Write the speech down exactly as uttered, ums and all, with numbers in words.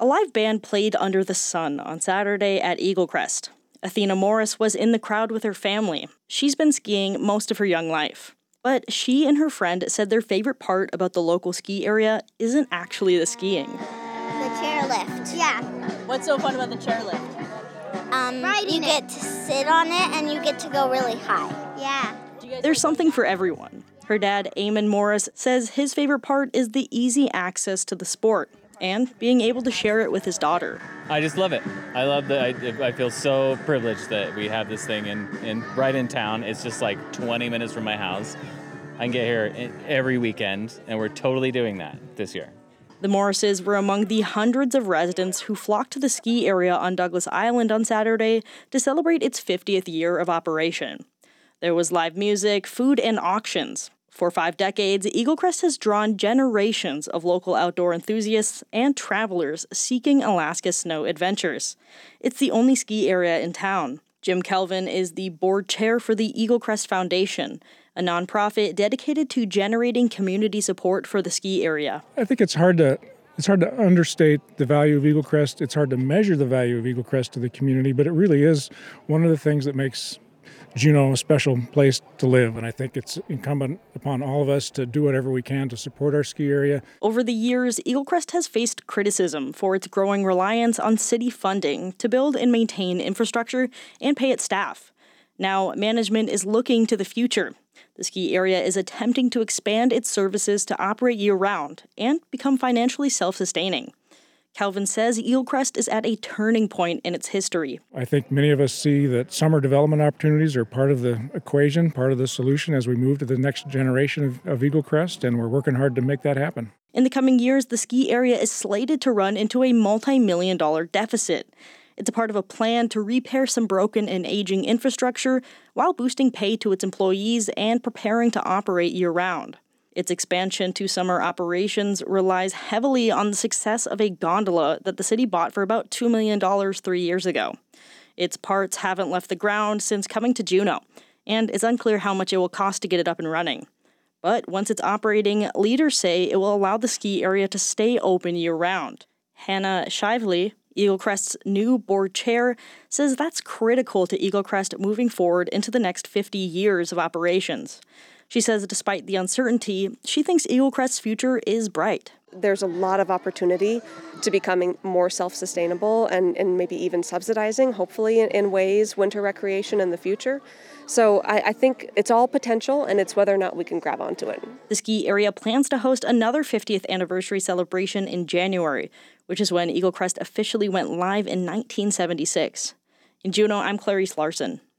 A live band played under the sun on Saturday at Eagle Crest. Athena Morris was in the crowd with her family. She's been skiing most of her young life. But she and her friend said their favorite part about the local ski area isn't actually the skiing. The chairlift. Yeah. What's so fun about the chairlift? Um, Riding you it. get to sit on it and you get to go really high. Yeah. There's something for everyone. Her dad, Eamon Morris, says his favorite part is the easy access to the sport and being able to share it with his daughter. I just love it. I love that. I, I feel so privileged that we have this thing in, in right in town. It's just like twenty minutes from my house. I can get here every weekend, and we're totally doing that this year. The Morrises were among the hundreds of residents who flocked to the ski area on Douglas Island on Saturday to celebrate its fiftieth year of operation. There was live music, food, and auctions. For five decades, Eagle Crest has drawn generations of local outdoor enthusiasts and travelers seeking Alaska snow adventures. It's the only ski area in town. Jim Kelvin is the board chair for the Eagle Crest Foundation, a nonprofit dedicated to generating community support for the ski area. I think it's hard to it's hard to understate the value of Eagle Crest. It's hard to measure the value of Eagle Crest to the community, but it really is one of the things that makes Juneau a special place to live, and I think it's incumbent upon all of us to do whatever we can to support our ski area. Over the years, Eagle Crest has faced criticism for its growing reliance on city funding to build and maintain infrastructure and pay its staff. Now, management is looking to the future. The ski area is attempting to expand its services to operate year-round and become financially self-sustaining. Kelvin says Eagle Crest is at a turning point in its history. I think many of us see that summer development opportunities are part of the equation, part of the solution as we move to the next generation of, of Eagle Crest, and we're working hard to make that happen. In the coming years, the ski area is slated to run into a multi-million dollar deficit. It's a part of a plan to repair some broken and aging infrastructure while boosting pay to its employees and preparing to operate year-round. Its expansion to summer operations relies heavily on the success of a gondola that the city bought for about two million dollars three years ago. Its parts haven't left the ground since coming to Juneau, and it's unclear how much it will cost to get it up and running. But once it's operating, leaders say it will allow the ski area to stay open year-round. Hannah Shively, Eagle Crest's new board chair, says that's critical to Eagle Crest moving forward into the next fifty years of operations. She says despite the uncertainty, she thinks Eagle Crest's future is bright. There's a lot of opportunity to becoming more self-sustainable and, and maybe even subsidizing, hopefully in, in ways, winter recreation in the future. So I, I think it's all potential, and it's whether or not we can grab onto it. The ski area plans to host another fiftieth anniversary celebration in January, which is when Eagle Crest officially went live in nineteen seventy-six. In Juneau, I'm Clarice Larson.